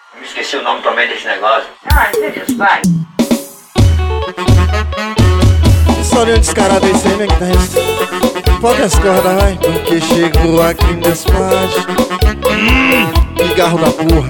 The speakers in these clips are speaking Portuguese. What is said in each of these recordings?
Me esqueci o nome também desse negócio. Deixa os pais. Solinho descarado esse aí, né, guitarrista? Poucas cordas, vai. Porque chegou aqui em despate. Pigarro da porra.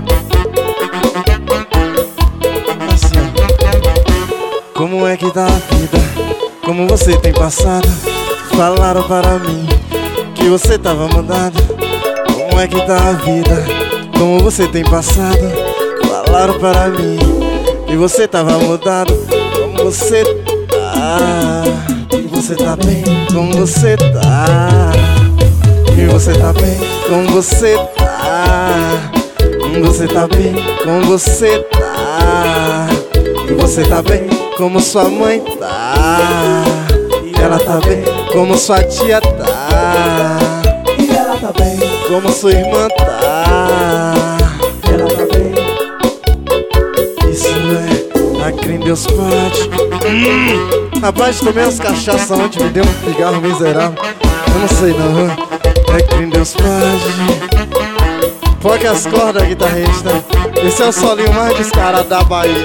Assim, ó. Como é que tá a vida? Como você tem passado? Falaram para mim que você tava mudado. Como é que tá a vida? Como você tem passado? Falaram para mim que você tava mudado. Como você tá? E você tá bem? Como você tá? E você tá bem? Como você tá? E você tá bem? Como você tá? E você tá bem? Como sua mãe tá? E ela tá bem? Como sua tia tá? E ela tá bem? Como sua irmã tá? E ela tá bem? Isso é a crime Deus Pate. Rapaz, tomei umas cachaças ontem, me deu um pigarro miserável. Eu não sei não, é crime Deus Pate. Poucas cordas, guitarrista. Esse é o solinho mais descarado da Bahia.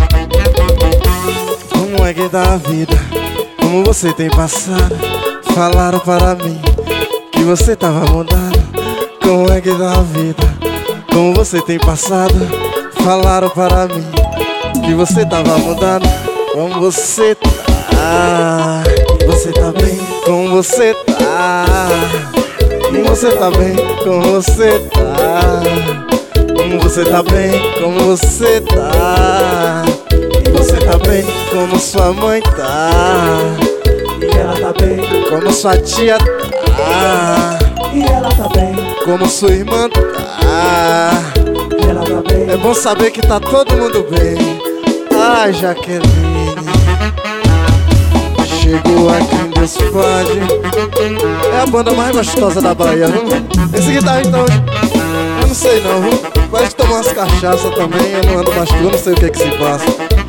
Como é que tá a vida? Como você tem passado? Falaram para mim que você tava mudado. Como é que tá a vida? Como você tem passado? Falaram para mim que você tava mudado. Como você tá? Você tá bem? Como você tá? E você tá bem? Como você tá? Como você tá bem? Como você tá? E você tá bem? Como sua mãe tá? E ela tá bem? Como sua tia tá? E ela tá bem? Como sua irmã tá? E ela tá bem? É bom saber que tá todo mundo bem. Ai, Jaqueline, chegou aqui em Despade. É a banda mais gostosa da Bahia, viu? Esse guitarrista hoje, eu não sei não, viu? Pode tomar umas cachaças também, eu não ando mais tu, eu não sei o que se passa.